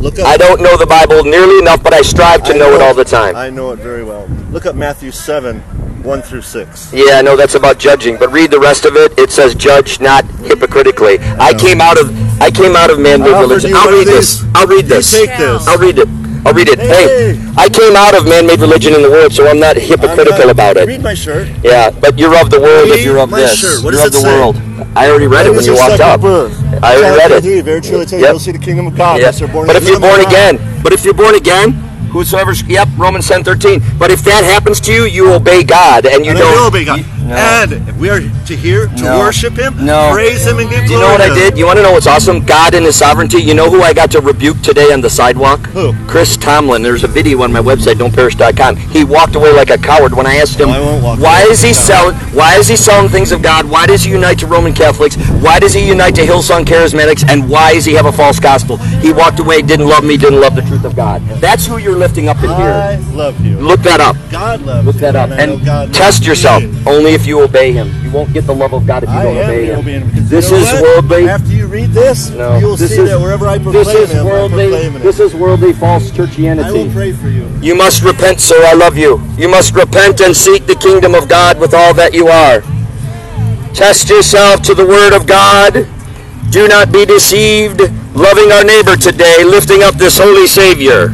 Look up. I don't know the Bible nearly enough, but I strive to know it all the time. I know it very well. Look up Matthew 7, 1 through 6. Yeah, I know that's about judging, but read the rest of it. It says, "Judge not hypocritically." I came out of man-made religion. I'll read this. I'll read this. You take this. I'll read it. I'll read it. Hey, I came out of man-made religion in the world, so I'm not hypocritical about it. Read my shirt. Yeah, but you're of the world if you're of my this. shirt. What You're of does the it say? world. I already read it when you walked up. I already read it. Very truly tell you, Yep. you'll see the kingdom of God. Yep. But if you're born again, whosoever, whosoever, Romans 10:13. But if that happens to you, you obey God, and you And don't. I will obey God. No. And if we are to hear, to No. worship Him, No. praise Him, and give Do glory you know what to I Him. did? You want to know what's awesome? God in His sovereignty. You know who I got to rebuke today on the sidewalk? Who? Chris Tomlin. There's a video on my website, don'tperish.com. He walked away like a coward when I asked him, No, I won't walk why away is he like a selling? Why is he selling things of God? Why does he unite to Roman Catholics? Why does he unite to Hillsong Charismatics? And why does he have a false gospel? He walked away, didn't love me, didn't love the truth of God. That's who you're lifting up in I here. love you. Look that up. God loves Look you. that up. And I know God And test loves yourself. me. Only if you obey Him. You won't get the love of God if you I don't am obey Him. obeying Him. Because This you know is what? worldly. After you read this, No, you'll this see is- that wherever I proclaim This is Him, I'm worldly. proclaiming This it. is worldly false I will churchianity. pray for you. You must repent, sir. I love you. You must repent and seek the kingdom of God with all that you are. Test yourself to the word of God. Do not be deceived. Loving our neighbor today, lifting up this holy Savior.